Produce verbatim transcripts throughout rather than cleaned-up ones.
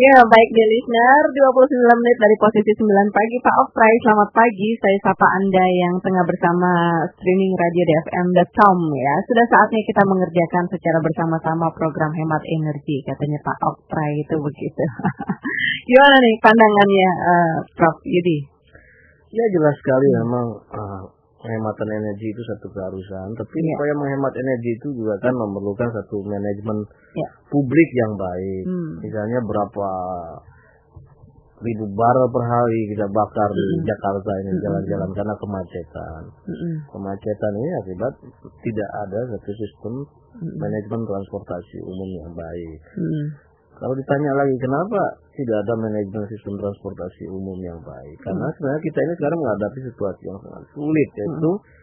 Ya, baik di listener, dua puluh sembilan menit dari posisi sembilan pagi, Pak Oktay, selamat pagi. Saya sapa Anda yang tengah bersama streaming radio d f m dot com ya. Sudah saatnya kita mengerjakan secara bersama-sama program hemat energi, katanya Pak Oktay itu begitu. Gimana nih pandangannya, uh, Prof Yudi? Ya jelas sekali hmm. memang uh, penghematan energi itu satu keharusan, tapi ya. Supaya menghemat energi itu juga kan memerlukan satu manajemen ya. Publik yang baik. Hmm. Misalnya berapa ribu barel per hari kita bakar hmm. di Jakarta ini hmm. jalan-jalan karena kemacetan. Hmm. Kemacetan ini akibat tidak ada satu sistem hmm. manajemen transportasi umum yang baik. Hmm. Kalau ditanya lagi kenapa tidak ada manajemen sistem transportasi umum yang baik? Karena hmm. sebenarnya kita ini sekarang menghadapi situasi yang sangat sulit, yaitu hmm.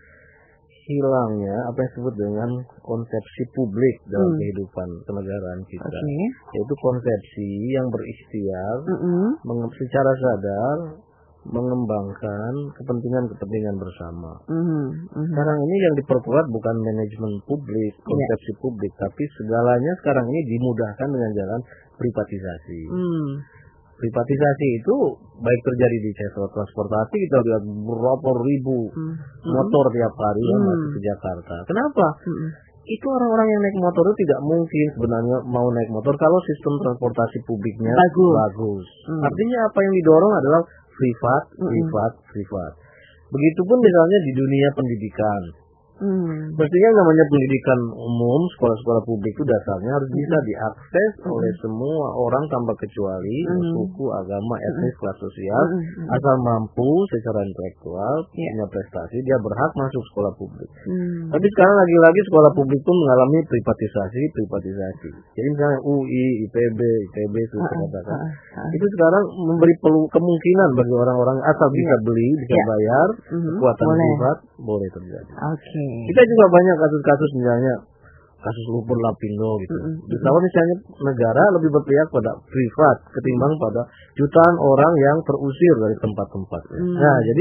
hilangnya apa yang disebut dengan konsepsi publik dalam hmm. kehidupan kenegaraan kita. Okay. Yaitu konsepsi yang berikhtiar hmm. secara sadar mengembangkan kepentingan-kepentingan bersama. Mm-hmm. Mm-hmm. Sekarang ini yang diperkuat bukan manajemen publik, konsepsi yeah. publik, tapi segalanya sekarang ini dimudahkan dengan jalan privatisasi. Mm. Privatisasi itu baik terjadi di sektor transportasi, kita lihat berapa ribu mm-hmm. motor tiap hari mm. yang masuk ke Jakarta. Kenapa? Mm-hmm. Itu orang-orang yang naik motor itu tidak mungkin sebenarnya mau naik motor kalau sistem transportasi publiknya bagus. bagus. Mm. Artinya apa yang didorong adalah privat, privat, mm-hmm. privat. Begitupun misalnya di dunia pendidikan. Hmm. Mestinya namanya pendidikan umum, sekolah-sekolah publik itu dasarnya harus bisa diakses hmm. oleh semua orang tanpa kecuali hmm. suku, agama, etnis, hmm. kelas sosial, hmm. asal mampu secara intelektual, yeah. punya prestasi, dia berhak masuk sekolah publik. Hmm. Tapi sekarang lagi-lagi sekolah publik itu mengalami privatisasi, privatisasi. Jadi misalnya U I, I P B, I T B itu uh, katakan, uh, uh. itu sekarang memberi pelu kemungkinan bagi orang-orang asal yeah. bisa beli, bisa yeah. bayar, uh-huh. kekuatan privat boleh terjadi. Oke. Okay. Kita juga banyak kasus-kasus misalnya kasus lumpur Lapindo gitu. Mm-hmm. Kalau misalnya negara lebih berpihak pada privat ketimbang pada jutaan orang yang terusir dari tempat-tempat. Mm. Nah, jadi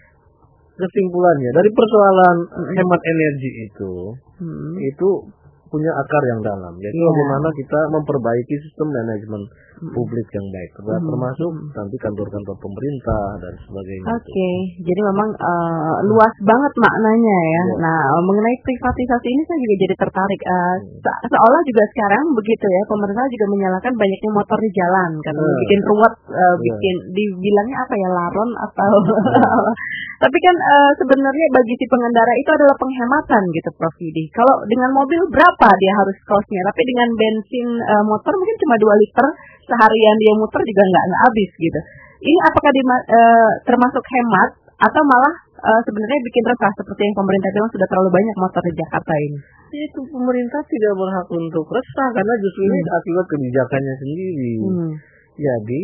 kesimpulannya dari persoalan mm-hmm. hemat energi itu, mm-hmm. itu punya akar yang dalam. Jadi yeah. bagaimana kita memperbaiki sistem manajemen hmm. publik yang baik, hmm. termasuk hmm. nanti kantor-kantor pemerintah dan sebagainya. Oke, okay. Jadi memang uh, luas banget maknanya ya. Yeah. Nah, mengenai privatisasi ini saya juga jadi tertarik. Uh, hmm. se- seolah juga sekarang begitu ya, pemerintah juga menyalahkan banyaknya motor di jalan, karena yeah. bikin ruwet, uh, bikin yeah. dibilangnya apa ya, laron atau. Yeah. Tapi kan uh, sebenarnya bagi si pengendara itu adalah penghematan gitu, Prof Yudi. Kalau dengan mobil berapa dia harus costnya, tapi dengan bensin uh, motor mungkin cuma dua liter seharian dia muter juga nggak nggak habis gitu. Ini apakah di, uh, termasuk hemat atau malah uh, sebenarnya bikin resah seperti yang pemerintah bilang sudah terlalu banyak motor di Jakarta ini? Itu pemerintah tidak berhak untuk resah karena justru hmm. ini akibat kebijakannya sendiri. Hmm. Jadi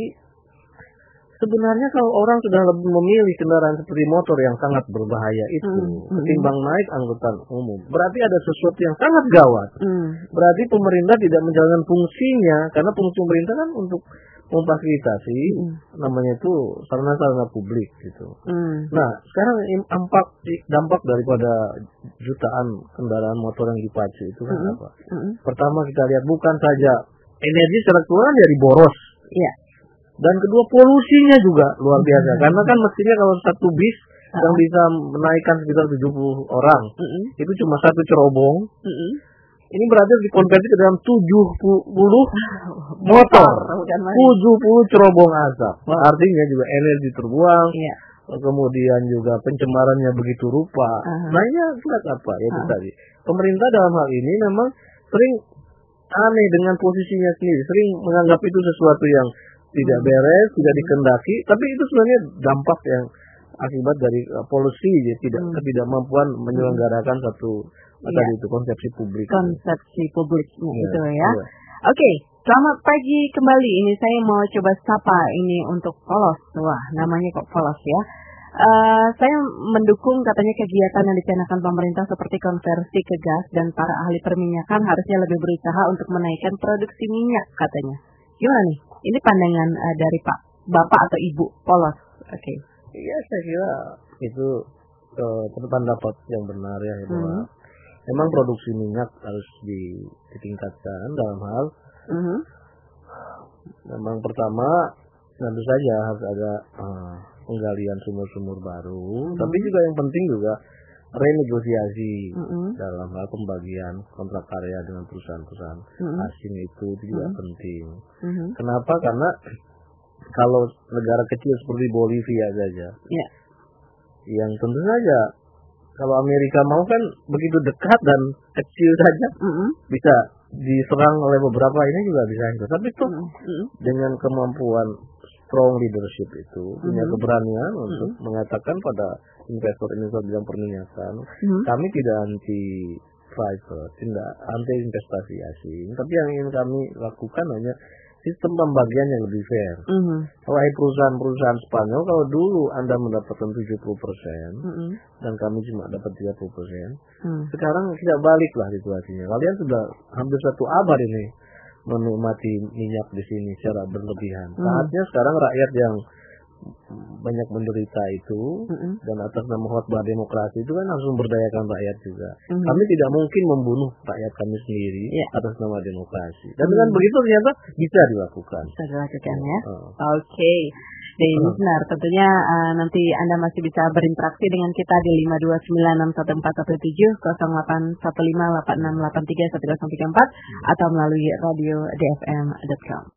sebenarnya kalau orang sudah lebih memilih kendaraan seperti motor yang sangat berbahaya itu hmm. ketimbang naik angkutan umum, berarti ada sesuatu yang sangat gawat. Hmm. Berarti pemerintah tidak menjalankan fungsinya, karena fungsi pemerintah kan untuk memfasilitasi hmm. namanya itu sarana-sarana publik gitu. Hmm. Nah, sekarang dampak dampak daripada jutaan kendaraan motor yang dipacu itu kan hmm. apa? Hmm. Pertama kita lihat bukan saja energi secara keseluruhan dari boros. Iya. Yeah. Dan kedua polusinya juga luar biasa. Mm-hmm. Karena kan mestinya kalau satu bis uh-huh. yang bisa menaikkan sekitar tujuh puluh orang, mm-hmm. itu cuma satu cerobong. Mm-hmm. Ini berarti dikonversi ke dalam tujuh puluh motor, tujuh puluh cerobong asap. Nah, artinya juga energi terbuang. Yeah. Kemudian juga pencemarannya begitu rupa. Uh-huh. Nah, ini lihat apa ya itu uh-huh. tadi. Pemerintah dalam hal ini memang sering aneh dengan posisinya sendiri, sering menganggap itu sesuatu yang tidak beres, tidak dikendaki, tapi itu sebenarnya dampak yang akibat dari uh, polusi, ya, tidak hmm. ketidakmampuan menyelenggarakan satu ya. tadi itu konsepsi publik. Konsepsi publik ya, itu ya. ya. Oke, okay. Selamat pagi kembali. Ini saya mau coba sapa ini untuk Polos. Wah, namanya kok Polos ya. Uh, saya mendukung katanya kegiatan yang dicanangkan pemerintah seperti konversi ke gas, dan para ahli perminyakan harusnya lebih berusaha untuk menaikkan produksi minyak katanya. Gimana nih? Ini pandangan uh, dari Pak Bapak atau Ibu Polos. Oke. Okay. Iya, saya kira itu uh, pendapat yang benar ya, bahwa hmm. memang produksi minyak harus ditingkatkan dalam hal hmm. Memang pertama tentu saja harus ada uh, penggalian sumur-sumur baru, mm-hmm. tapi juga yang penting juga renegosiasi mm-hmm. dalam hal pembagian kontrak karya dengan perusahaan-perusahaan mm-hmm. asing itu, itu juga mm-hmm. penting. Mm-hmm. Kenapa? Karena kalau negara kecil seperti Bolivia saja, yeah. yang tentu saja kalau Amerika mau kan begitu dekat dan kecil saja mm-hmm. bisa diserang oleh beberapa ini juga bisa itu. Tapi itu mm-hmm. dengan kemampuan strong leadership itu mm-hmm. punya keberanian mm-hmm. untuk mengatakan pada investor-investor bidang perminyakan, mm-hmm. kami tidak anti private, tidak anti investasi asing, tapi yang ingin kami lakukan hanya sistem pembagian yang lebih fair. Mm-hmm. Kalau perusahaan-perusahaan Spanyol, kalau dulu Anda mendapatkan tujuh puluh persen mm-hmm. dan kami cuma dapat tiga puluh persen, mm. sekarang tidak baliklah situasinya. Kalian sudah hampir satu abad ini menikmati minyak di sini secara berlebihan. Mm. Saatnya sekarang rakyat yang banyak menderita itu mm-hmm. dan atas nama khotbah demokrasi itu kan harus memberdayakan rakyat juga. Mm-hmm. Kami tidak mungkin membunuh rakyat kami sendiri yeah. atas nama demokrasi. Dan mm-hmm. dengan begitu ternyata bisa dilakukan. Bisa dilakukan ya. Uh. Oke. Okay. Jadi uh. benar, tentunya uh, nanti Anda masih bisa berinteraksi dengan kita di lima dua sembilan enam satu empat satu tujuh nol delapan satu lima delapan enam delapan tiga satu nol tiga empat atau melalui radio d f m dot com.